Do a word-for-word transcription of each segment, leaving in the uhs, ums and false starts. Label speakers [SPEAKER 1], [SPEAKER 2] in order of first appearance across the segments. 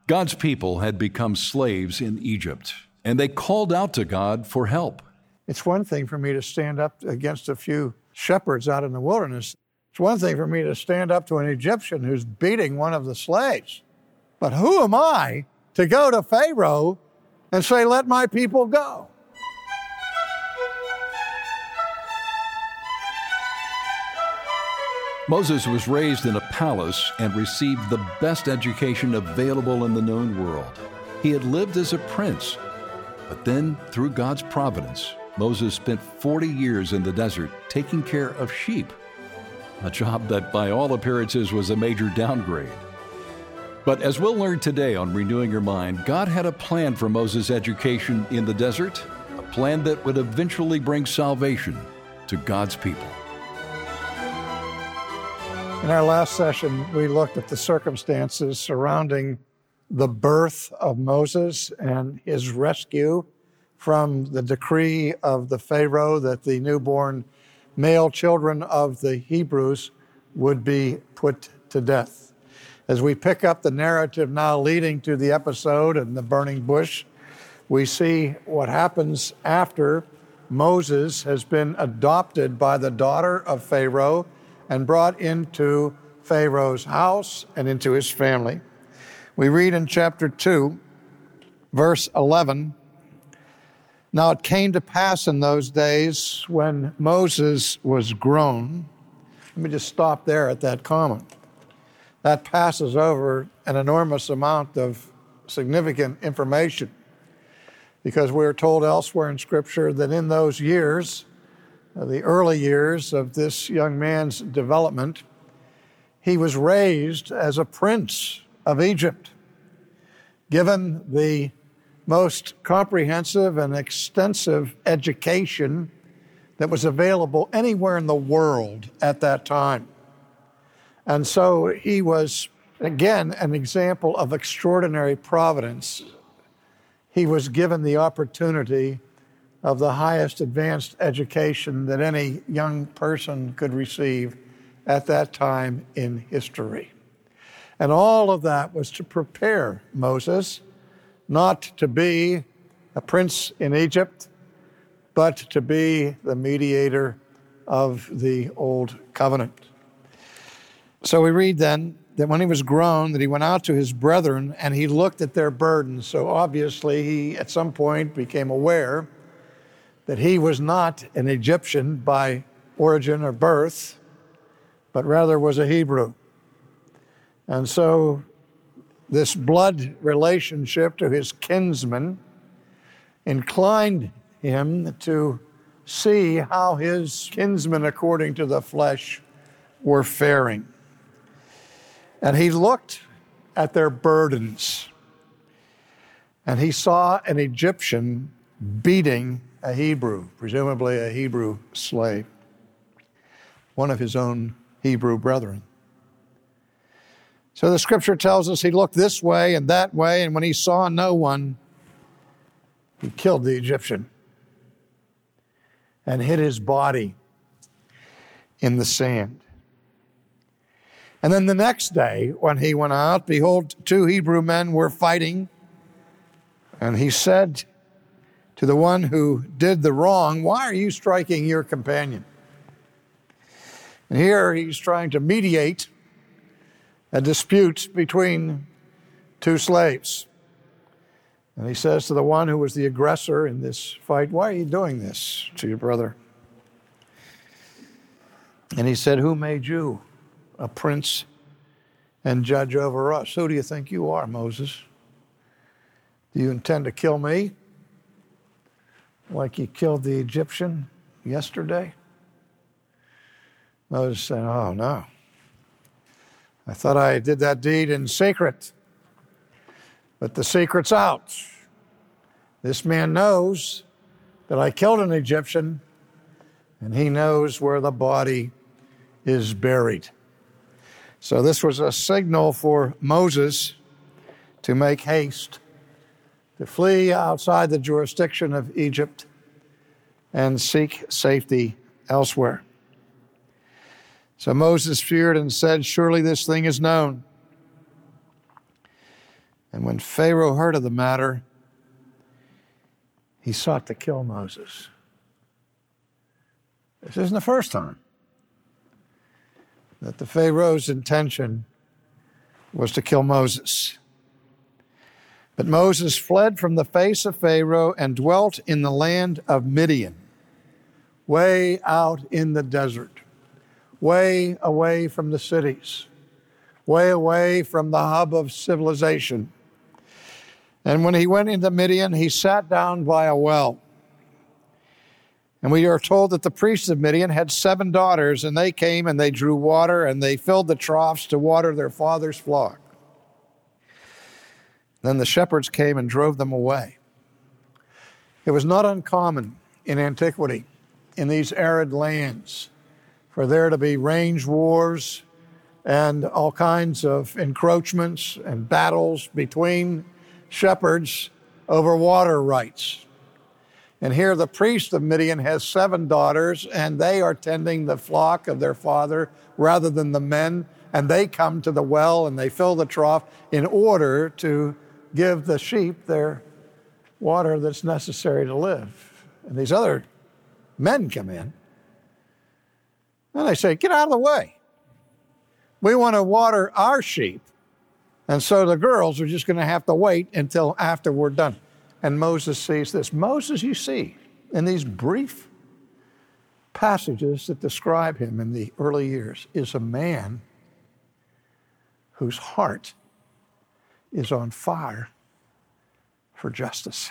[SPEAKER 1] God's people had become slaves in Egypt, and they called out to God for help.
[SPEAKER 2] It's one thing for me to stand up against a few shepherds out in the wilderness. It's one thing for me to stand up to an Egyptian who's beating one of the slaves. But who am I to go to Pharaoh and say, let my people go?
[SPEAKER 1] Moses was raised in a palace and received the best education available in the known world. He had lived as a prince, but then, through God's providence, Moses spent forty years in the desert taking care of sheep, a job that by all appearances was a major downgrade. But as we'll learn today on Renewing Your Mind, God had a plan for Moses' education in the desert, a plan that would eventually bring salvation to God's people.
[SPEAKER 2] In our last session, we looked at the circumstances surrounding the birth of Moses and his rescue from the decree of the Pharaoh that the newborn male children of the Hebrews would be put to death. As we pick up the narrative now leading to the episode in the burning bush, we see what happens after Moses has been adopted by the daughter of Pharaoh and brought into Pharaoh's house and into his family. We read in chapter two, verse eleven, "Now it came to pass in those days when Moses was grown." Let me just stop there at that comma. That passes over an enormous amount of significant information, because we're told elsewhere in Scripture that in those years, the early years of this young man's development, he was raised as a prince of Egypt, given the most comprehensive and extensive education that was available anywhere in the world at that time. And so he was, again, an example of extraordinary providence. He was given the opportunity of the highest advanced education that any young person could receive at that time in history. And all of that was to prepare Moses not to be a prince in Egypt, but to be the mediator of the old covenant. So we read then that when he was grown, that he went out to his brethren and he looked at their burdens. So obviously he at some point became aware that he was not an Egyptian by origin or birth, but rather was a Hebrew. And so this blood relationship to his kinsman inclined him to see how his kinsmen, according to the flesh, were faring. And he looked at their burdens, and he saw an Egyptian beating a Hebrew, presumably a Hebrew slave, one of his own Hebrew brethren. So the Scripture tells us he looked this way and that way, and when he saw no one, he killed the Egyptian and hid his body in the sand. And then the next day, when he went out, behold, two Hebrew men were fighting, and he said to the one who did the wrong, "Why are you striking your companion?" And here he's trying to mediate a dispute between two slaves. And he says to the one who was the aggressor in this fight, "Why are you doing this to your brother?" And he said, "Who made you a prince and judge over us? Who do you think you are, Moses? Do you intend to kill me like you killed the Egyptian yesterday?" Moses said, "Oh, no. I thought I did that deed in secret, but the secret's out. This man knows that I killed an Egyptian, and he knows where the body is buried." So this was a signal for Moses to make haste, to flee outside the jurisdiction of Egypt and seek safety elsewhere. So Moses feared and said, "Surely this thing is known." And when Pharaoh heard of the matter, he sought to kill Moses. This isn't the first time that the Pharaoh's intention was to kill Moses. But Moses fled from the face of Pharaoh and dwelt in the land of Midian, way out in the desert, way away from the cities, way away from the hub of civilization. And when he went into Midian, he sat down by a well. And we are told that the priests of Midian had seven daughters, and they came and they drew water, and they filled the troughs to water their father's flock. Then the shepherds came and drove them away. It was not uncommon in antiquity, in these arid lands, for there to be range wars and all kinds of encroachments and battles between shepherds over water rights. And here the priest of Midian has seven daughters, and they are tending the flock of their father rather than the men, and they come to the well and they fill the trough in order to give the sheep their water that's necessary to live. And these other men come in, and they say, get out of the way. We want to water our sheep. And so the girls are just going to have to wait until after we're done. And Moses sees this. Moses, you see, in these brief passages that describe him in the early years, is a man whose heart is on fire for justice.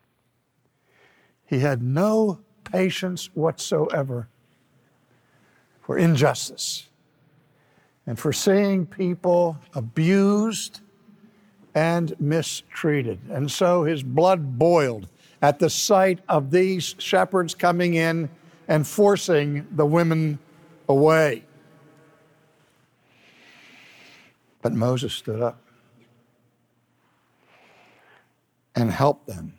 [SPEAKER 2] He had no patience whatsoever for injustice and for seeing people abused and mistreated. And so his blood boiled at the sight of these shepherds coming in and forcing the women away. But Moses stood up and helped them.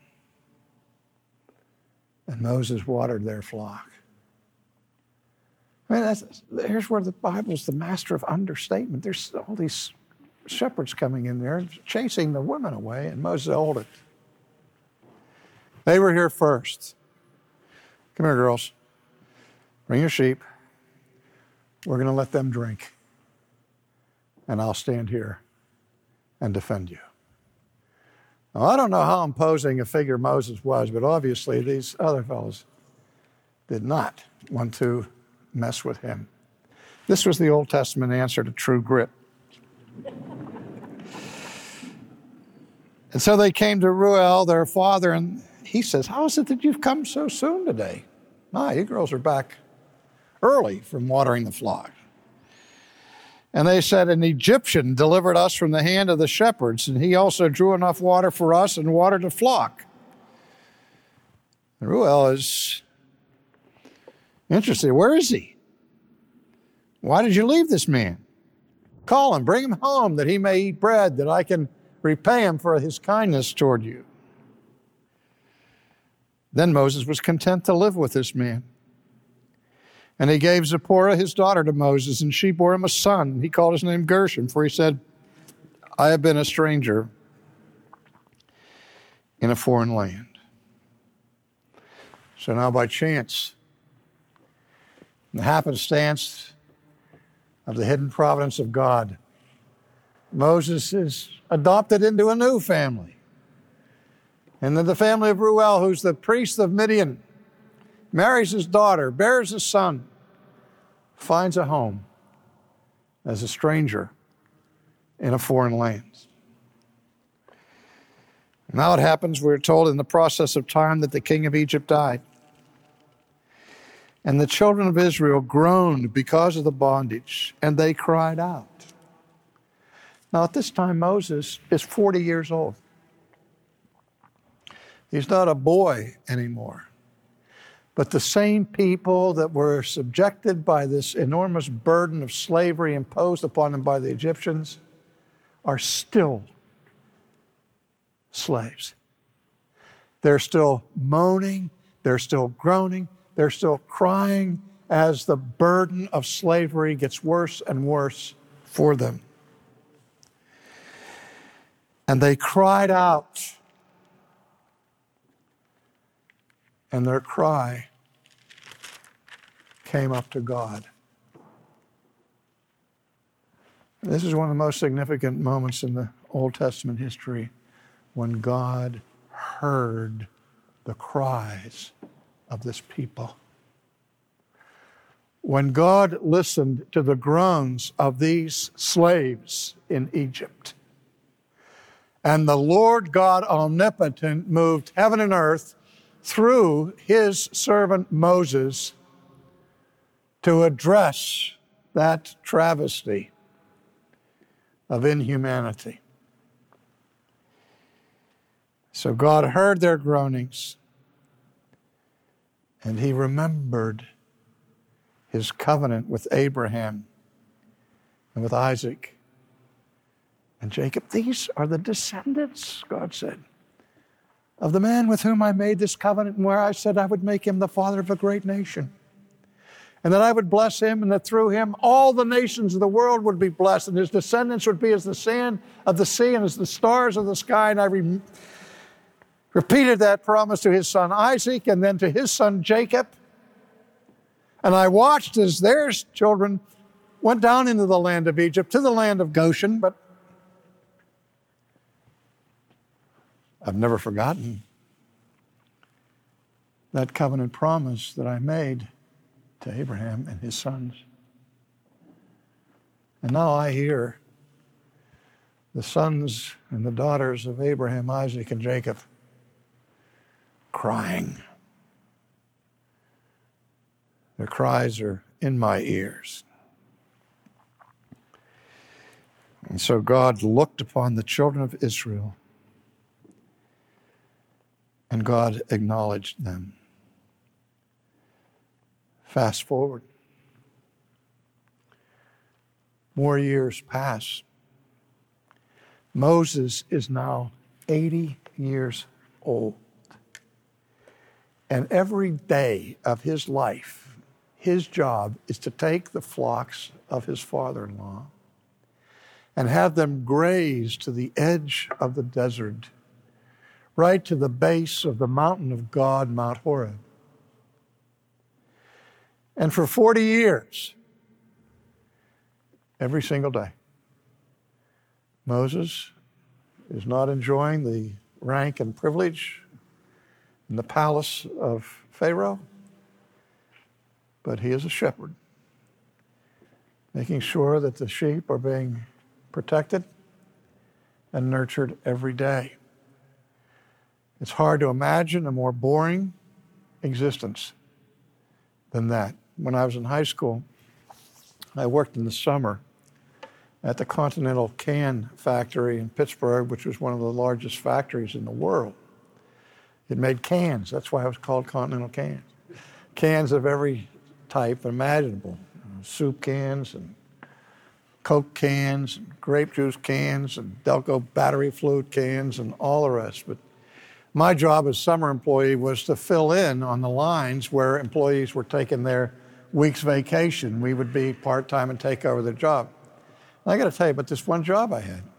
[SPEAKER 2] And Moses watered their flock. I mean, that's, here's where the Bible's the master of understatement. There's all these shepherds coming in there, chasing the women away, and Moses held it. They were here first. Come here, girls. Bring your sheep. We're going to let them drink. And I'll stand here and defend you. Now, I don't know how imposing a figure Moses was, but obviously these other fellows did not want to mess with him. This was the Old Testament answer to true grit. And so they came to Reuel, their father, and he says, how is it that you've come so soon today? Ah, you girls are back early from watering the flock. And they said, an Egyptian delivered us from the hand of the shepherds, and he also drew enough water for us and watered the flock. And Reuel is interested. Where is he? Why did you leave this man? Call him, bring him home, that he may eat bread, that I can repay him for his kindness toward you. Then Moses was content to live with this man. And he gave Zipporah his daughter to Moses, and she bore him a son. He called his name Gershom, for he said, I have been a stranger in a foreign land. So now by chance, the happenstance of the hidden providence of God, Moses is adopted into a new family. And then the family of Reuel, who's the priest of Midian, marries his daughter, bears a son, finds a home as a stranger in a foreign land. Now it happens, we're told in the process of time, that the king of Egypt died. And the children of Israel groaned because of the bondage, and they cried out. Now at this time, Moses is forty years old. He's not a boy anymore. But the same people that were subjected by this enormous burden of slavery imposed upon them by the Egyptians are still slaves. They're still moaning, they're still groaning, they're still crying as the burden of slavery gets worse and worse for them. And they cried out. And their cry came up to God. This is one of the most significant moments in the Old Testament history, when God heard the cries of this people. When God listened to the groans of these slaves in Egypt. And the Lord God omnipotent moved heaven and earth through his servant Moses to address that travesty of inhumanity. So God heard their groanings, and he remembered his covenant with Abraham and with Isaac and Jacob. These are the descendants, God said, of the man with whom I made this covenant, and where I said I would make him the father of a great nation, and that I would bless him, and that through him all the nations of the world would be blessed, and his descendants would be as the sand of the sea and as the stars of the sky. And I re- repeated that promise to his son Isaac and then to his son Jacob. And I watched as their children went down into the land of Egypt, to the land of Goshen, but I've never forgotten that covenant promise that I made to Abraham and his sons. And now I hear the sons and the daughters of Abraham, Isaac, and Jacob crying. Their cries are in my ears. And so God looked upon the children of Israel, and God acknowledged them. Fast forward. More years pass. Moses is now eighty years old. And every day of his life, his job is to take the flocks of his father-in-law and have them graze to the edge of the desert, right to the base of the mountain of God, Mount Horeb. And for forty years, every single day, Moses is not enjoying the rank and privilege in the palace of Pharaoh, but he is a shepherd, making sure that the sheep are being protected and nurtured every day. It's hard to imagine a more boring existence than that. When I was in high school, I worked in the summer at the Continental Can factory in Pittsburgh, which was one of the largest factories in the world. It made cans. That's why it was called Continental Cans. Cans of every type imaginable. Soup cans and Coke cans, and grape juice cans, and Delco battery fluid cans, and all the rest. But my job as summer employee was to fill in on the lines where employees were taking their week's vacation. We would be part-time and take over their job. And I got to tell you about this one job I had.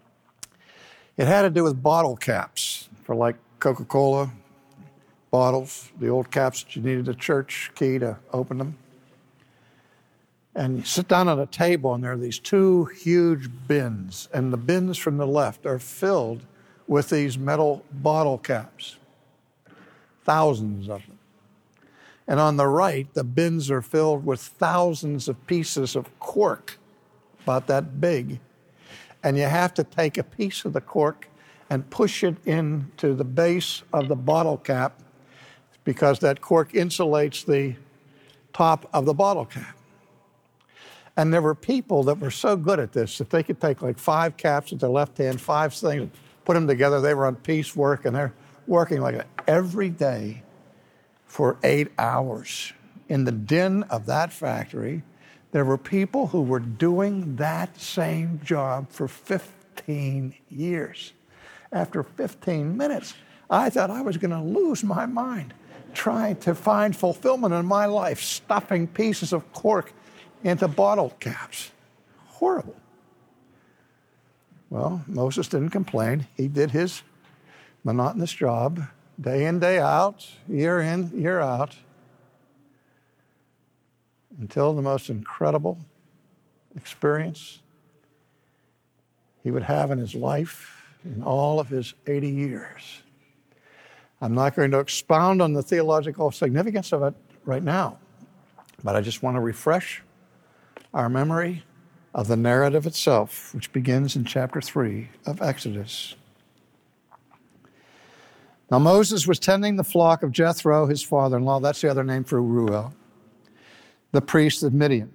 [SPEAKER 2] It had to do with bottle caps for like Coca-Cola bottles, the old caps that you needed a church key to open them. And you sit down at a table, and there are these two huge bins, and the bins from the left are filled with these metal bottle caps, thousands of them. And on the right, the bins are filled with thousands of pieces of cork, about that big. And you have to take a piece of the cork and push it into the base of the bottle cap, because that cork insulates the top of the bottle cap. And there were people that were so good at this that they could take like five caps with their left hand, five things, put them together. They were on piecework, and they're working like that every day for eight hours. In the din of that factory, there were people who were doing that same job for fifteen years. After fifteen minutes, I thought I was going to lose my mind trying to find fulfillment in my life, stuffing pieces of cork into bottle caps. Horrible. Well, Moses didn't complain. He did his monotonous job, day in, day out, year in, year out, until the most incredible experience he would have in his life in all of his eighty years. I'm not going to expound on the theological significance of it right now, but I just want to refresh our memory of the narrative itself, which begins in chapter three of Exodus. Now Moses was tending the flock of Jethro, his father-in-law, that's the other name for Reuel, the priest of Midian.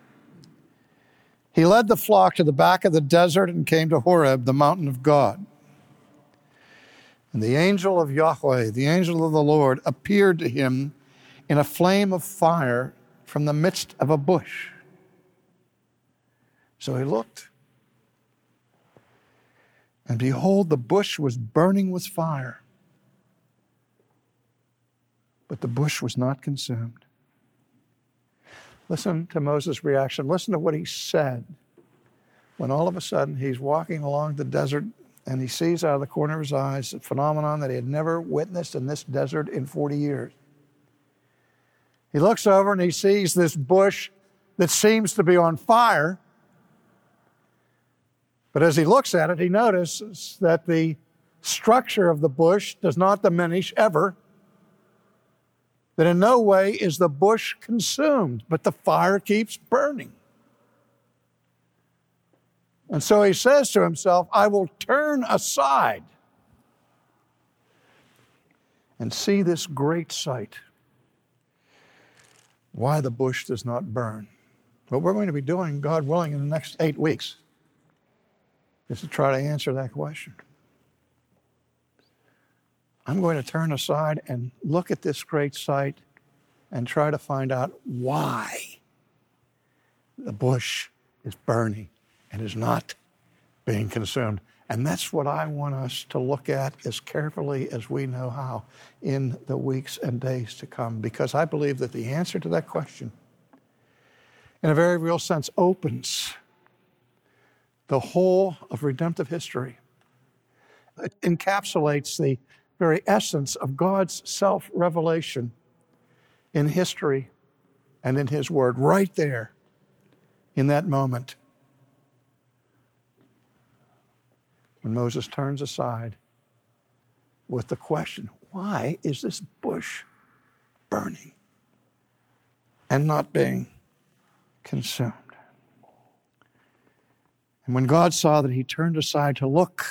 [SPEAKER 2] He led the flock to the back of the desert and came to Horeb, the mountain of God. And the angel of Yahweh, the angel of the Lord, appeared to him in a flame of fire from the midst of a bush. So he looked, and behold, the bush was burning with fire, but the bush was not consumed. Listen to Moses' reaction. Listen to what he said when all of a sudden he's walking along the desert and he sees out of the corner of his eyes a phenomenon that he had never witnessed in this desert in forty years. He looks over and he sees this bush that seems to be on fire. But as he looks at it, he notices that the structure of the bush does not diminish ever, that in no way is the bush consumed, but the fire keeps burning. And so he says to himself, I will turn aside and see this great sight, why the bush does not burn. What we're going to be doing, God willing, in the next eight weeks is to try to answer that question. I'm going to turn aside and look at this great sight and try to find out why the bush is burning and is not being consumed. And that's what I want us to look at as carefully as we know how in the weeks and days to come, because I believe that the answer to that question, in a very real sense, opens the whole of redemptive history. It encapsulates the very essence of God's self-revelation in history and in His Word, right there in that moment when Moses turns aside with the question, why is this bush burning and not being consumed? And when God saw that he turned aside to look,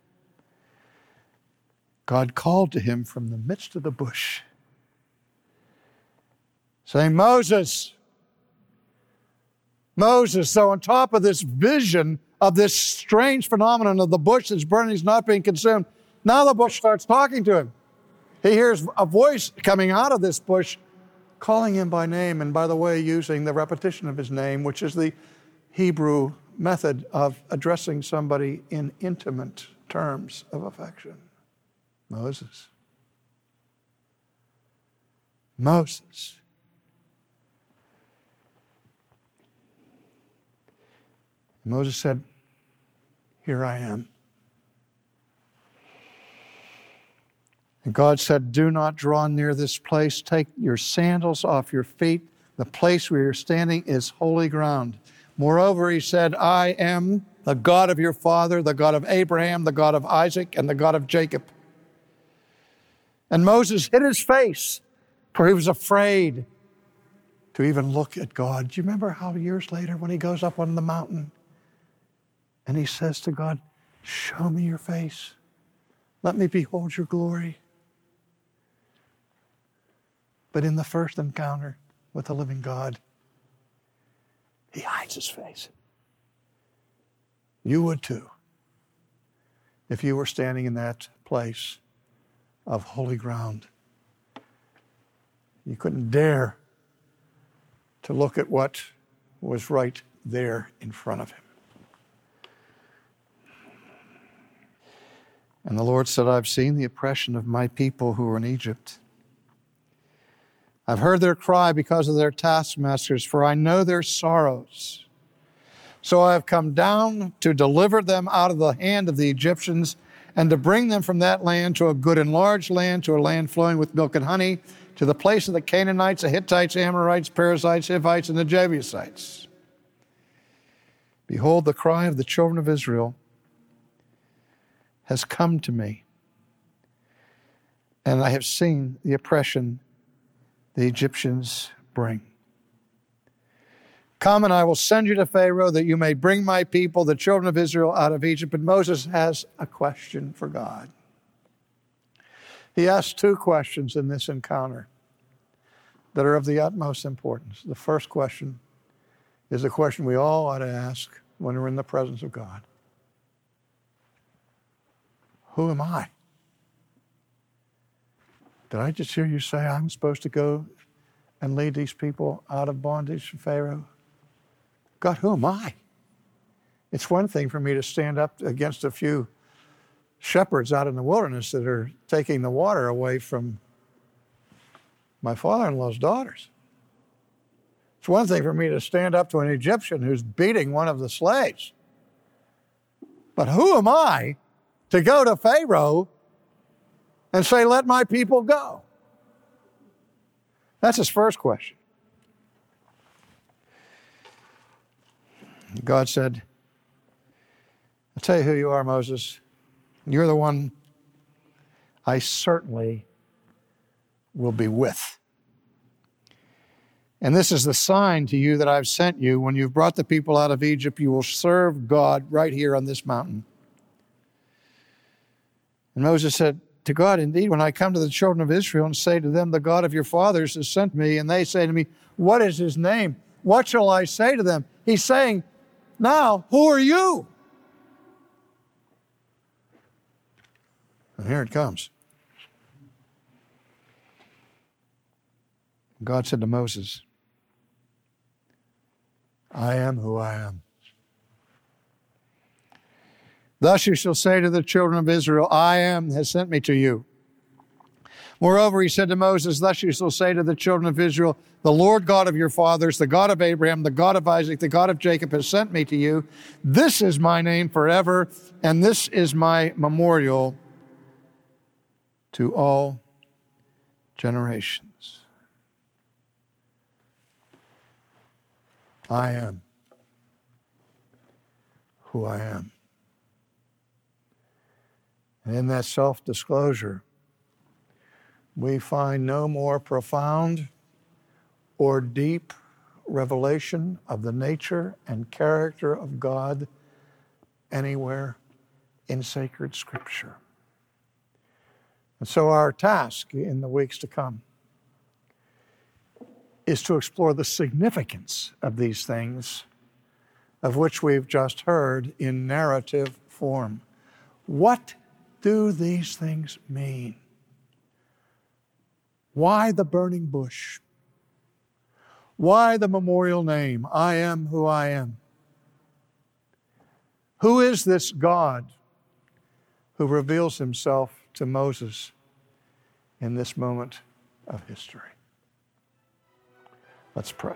[SPEAKER 2] God called to him from the midst of the bush, saying, Moses, Moses. So on top of this vision of this strange phenomenon of the bush that's burning, is not being consumed, now the bush starts talking to him. He hears a voice coming out of this bush calling him by name, and by the way, using the repetition of his name, which is the Hebrew method of addressing somebody in intimate terms of affection. Moses. Moses. Moses said, here I am. And God said, do not draw near this place. Take your sandals off your feet. The place where you're standing is holy ground. Moreover, he said, I am the God of your father, the God of Abraham, the God of Isaac, and the God of Jacob. And Moses hid his face, for he was afraid to even look at God. Do you remember how years later when he goes up on the mountain and he says to God, show me your face. Let me behold your glory. But in the first encounter with the living God, he hides his face. You would too, if you were standing in that place of holy ground. You couldn't dare to look at what was right there in front of him. And the Lord said, I've seen the oppression of my people who are in Egypt. I've heard their cry because of their taskmasters, for I know their sorrows. So I have come down to deliver them out of the hand of the Egyptians and to bring them from that land to a good and large land, to a land flowing with milk and honey, to the place of the Canaanites, the Hittites, Amorites, Perizzites, Hivites, and the Jebusites. Behold, the cry of the children of Israel has come to me, and I have seen the oppression the Egyptians bring. Come, and I will send you to Pharaoh that you may bring my people, the children of Israel, out of Egypt. But Moses has a question for God. He asks two questions in this encounter that are of the utmost importance. The first question is a question we all ought to ask when we're in the presence of God. Who am I? Did I just hear you say I'm supposed to go and lead these people out of bondage from Pharaoh? God, who am I? It's one thing for me to stand up against a few shepherds out in the wilderness that are taking the water away from my father-in-law's daughters. It's one thing for me to stand up to an Egyptian who's beating one of the slaves. But who am I to go to Pharaoh and say, let my people go? That's his first question. God said, I'll tell you who you are, Moses. You're the one I certainly will be with. And this is the sign to you that I've sent you. When you've brought the people out of Egypt, you will serve God right here on this mountain. And Moses said to God, indeed, when I come to the children of Israel and say to them, the God of your fathers has sent me, and they say to me, what is his name? What shall I say to them? He's saying, now, who are you? And here it comes. God said to Moses, I am who I am. Thus you shall say to the children of Israel, I am has sent me to you. Moreover, he said to Moses, thus you shall say to the children of Israel, the Lord God of your fathers, the God of Abraham, the God of Isaac, the God of Jacob has sent me to you. This is my name forever, and this is my memorial to all generations. I am who I am. And in that self-disclosure, we find no more profound or deep revelation of the nature and character of God anywhere in sacred Scripture. And so our task in the weeks to come is to explore the significance of these things of which we've just heard in narrative form. What do these things mean? Why the burning bush? Why the memorial name, I am who I am? Who is this God who reveals himself to Moses in this moment of history? Let's pray.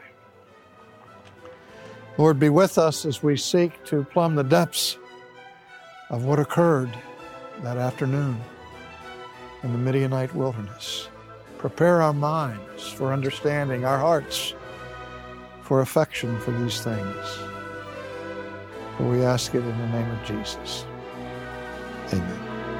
[SPEAKER 2] Lord, be with us as we seek to plumb the depths of what occurred that afternoon in the Midianite wilderness. Prepare our minds for understanding, our hearts for affection for these things. For we ask it in the name of Jesus. Amen.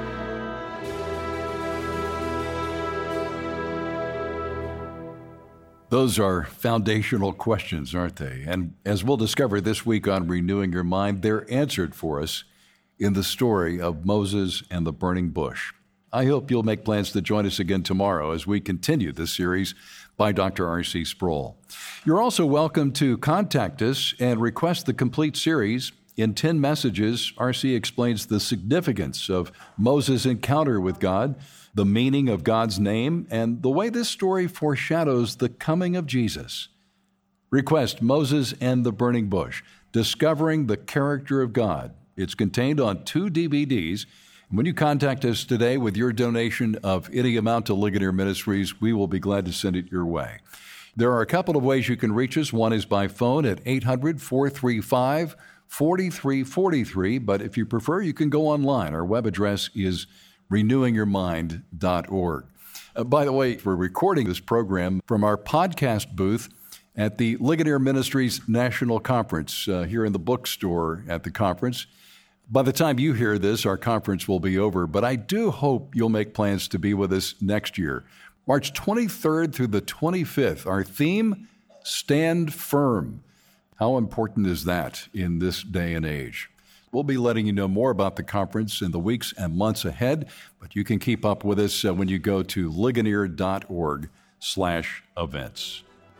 [SPEAKER 1] Those are foundational questions, aren't they? And as we'll discover this week on Renewing Your Mind, they're answered for us in the story of Moses and the burning bush. I hope you'll make plans to join us again tomorrow as we continue this series by Doctor R C Sproul. You're also welcome to contact us and request the complete series. In ten messages, R C explains the significance of Moses' encounter with God, the meaning of God's name, and the way this story foreshadows the coming of Jesus. Request Moses and the Burning Bush, Discovering the Character of God. It's contained on two D V Ds. When you contact us today with your donation of any amount to Ligonier Ministries, we will be glad to send it your way. There are a couple of ways you can reach us. One is by phone at eight hundred, four three five, forty-three forty-three, but if you prefer, you can go online. Our web address is renewing your mind dot org. Uh, by the way, we're recording this program from our podcast booth at the Ligonier Ministries National Conference uh, here in the bookstore at the conference. By the time you hear this, our conference will be over, but I do hope you'll make plans to be with us next year. March twenty-third through the twenty-fifth, our theme, Stand Firm. How important is that in this day and age? We'll be letting you know more about the conference in the weeks and months ahead, but you can keep up with us uh, when you go to ligonier dot org slash events.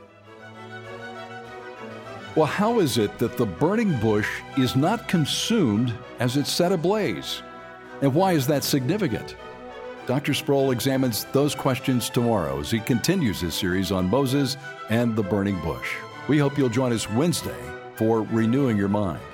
[SPEAKER 1] Well, how is it that the burning bush is not consumed as it's set ablaze? And why is that significant? Doctor Sproul examines those questions tomorrow as he continues his series on Moses and the burning bush. We hope you'll join us Wednesday for Renewing Your Mind.